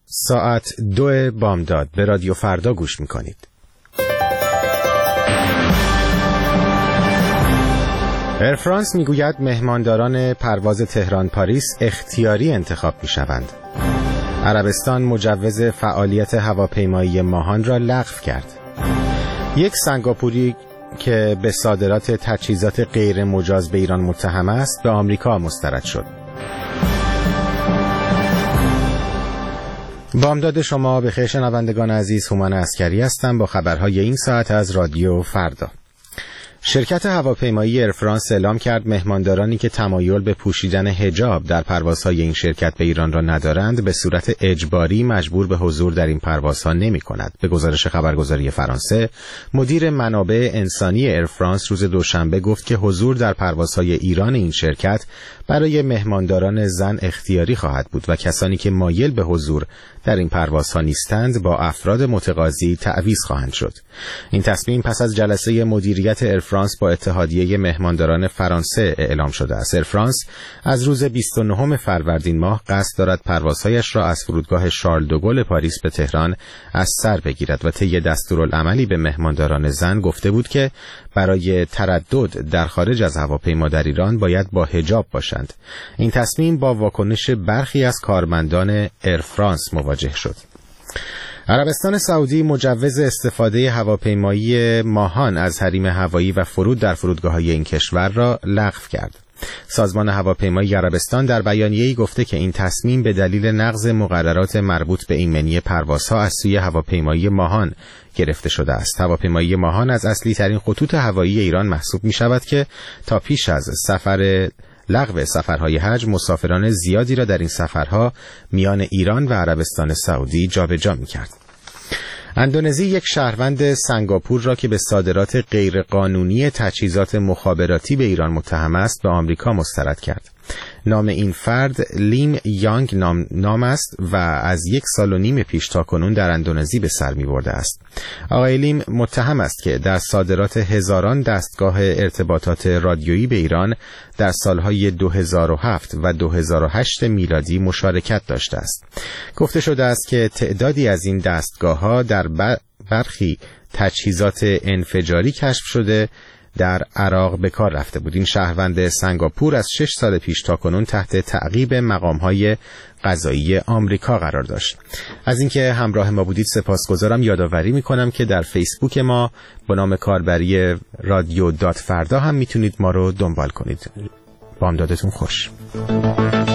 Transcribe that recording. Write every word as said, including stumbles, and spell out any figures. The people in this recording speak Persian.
ساعت دو بامداد به رادیو فردا گوش میکنید. ایر فرانس میگوید مهمانداران پرواز تهران پاریس اختیاری انتخاب میشوند. عربستان مجوز فعالیت هواپیمایی ماهان را لغو کرد. یک سنگاپوری که به صادرات تجهیزات غیر مجاز به ایران متهم است به آمریکا مسترد شد. بامداد شما بخیر شنوندگان عزیز، هومن عسکری هستم با خبرهای این ساعت از رادیو فردا. شرکت هواپیمایی ایر فرانس اعلام کرد مهماندارانی که تمایل به پوشیدن حجاب در پروازهای این شرکت به ایران را ندارند به صورت اجباری مجبور به حضور در این پروازها نمی کند. به گزارش خبرگزاری فرانسه، مدیر منابع انسانی ایر فرانس روز دوشنبه گفت که حضور در پروازهای ایران این شرکت برای مهمانداران زن اختیاری خواهد بود و کسانی که مایل به حضور در این پروازها نیستند با افراد متقاضی تعویض خواهند شد. این تصمیم پس از جلسه مدیریت ایر فرانس با اتحادیه مهمانداران فرانسه اعلام شده است. ایر فرانس از روز بیست و نهم فروردین ماه قصد دارد پروازهایش را از فرودگاه شارل دوگل پاریس به تهران از سر بگیرد و طی دستورالعملی به مهمانداران زن گفته بود که برای تردد در خارج از هواپیما در ایران باید با حجاب باشند. این تصمیم با واکنش برخی از کارمندان ایر فرانس مواجه شد. عربستان سعودی مجوز استفاده هواپیمایی ماهان از حریم هوایی و فرود در فرودگاه‌های این کشور را لغو کرد. سازمان هواپیمایی عربستان در بیانیه‌ای گفته که این تصمیم به دلیل نقض مقررات مربوط به ایمنی پروازها از سوی هواپیمایی ماهان گرفته شده است. هواپیمایی ماهان از اصلی ترین خطوط هوایی ایران محسوب می شود که تا پیش از سفر لغو سفرهای حج مسافران زیادی را در این سفرها میان ایران و عربستان سعودی جابجا می‌کرد. اندونزی یک شهروند سنگاپور را که به صادرات غیرقانونی تجهیزات مخابراتی به ایران متهم است به آمریکا مسترد کرد. نام این فرد لیم یانگ نام, نام است و از یک سال و نیم پیش تا کنون در اندونزی به سر می برده است. آقای لیم متهم است که در صادرات هزاران دستگاه ارتباطات رادیویی به ایران در سالهای دو هزار و هفت و دو هزار و هشت میلادی مشارکت داشته است. گفته شده است که تعدادی از این دستگاه‌ها در برخی تجهیزات انفجاری کشف شده در عراق به کار رفته بود. این شهروند سنگاپور از شش سال پیش تا کنون تحت تعقیب مقام‌های قضایی آمریکا قرار داشت. از اینکه همراه ما بودید سپاسگزارم. یادآوری می‌کنم که در فیسبوک ما با نام کاربری رادیو دات فردا هم میتونید ما رو دنبال کنید. بامدادتون خوش.